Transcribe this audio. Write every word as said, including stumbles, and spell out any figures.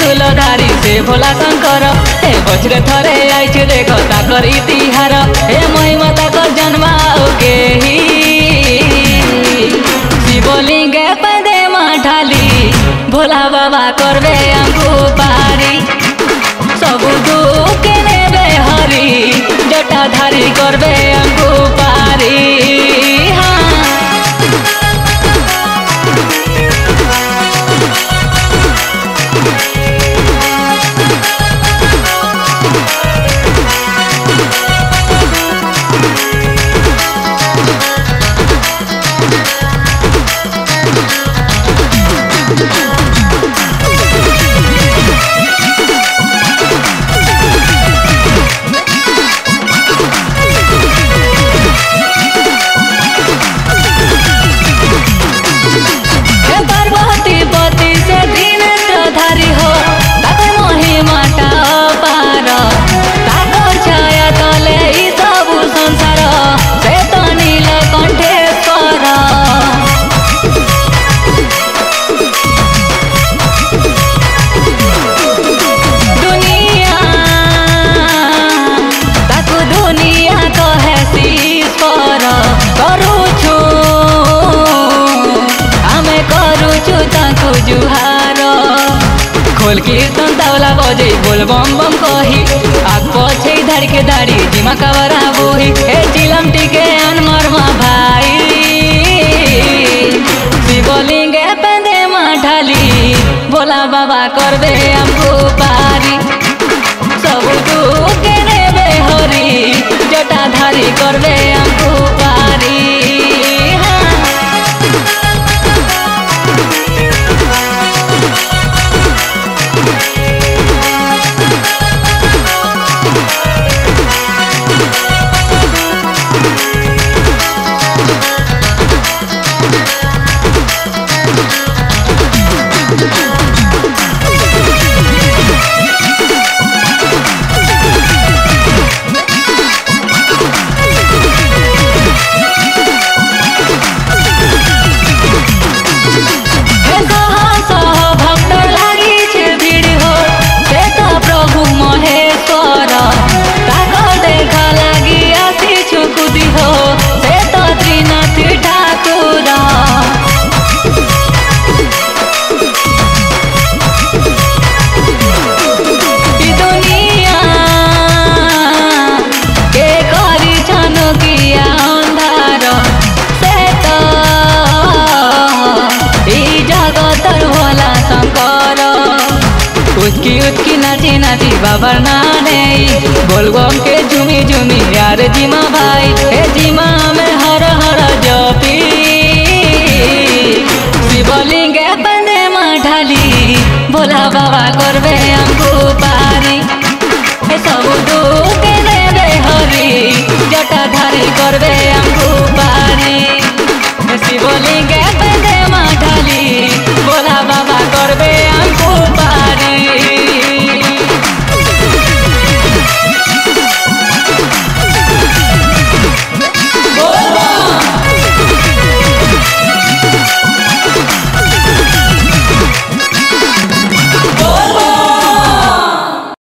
त्रिशूलधारी से भोला शंकर हे बछरे थरे आइछ देख ताकर इतिहार हे महिमा ताकर जन्माओ के ही शिवलिंगे पदे ढाली भोला बाबा करबे आंगू पारी सबु दुख नेबे हरी जटाधारी करबे आंगू पारी हाँ। खोल कीर्तन तबला बजे बोल बम बम कही आग पछे धड़ के दाढ़ी जिमा कवरा बोही हे चिलम टिके अनमरमा भाई शिवलिंगे पेंदे ढाली भोला बाबा करबे हमको पारी सब दुख नेबे हरी जटाधारी करबे हमको पारी हाँ। उतकी उतकी नाची नाची बाबर नाने बोलबम के झूमी झूमी यार जिमा भाई हे जिमा में हर हर जपी शिवलिंगे पने ढाली भोला बाबा करबे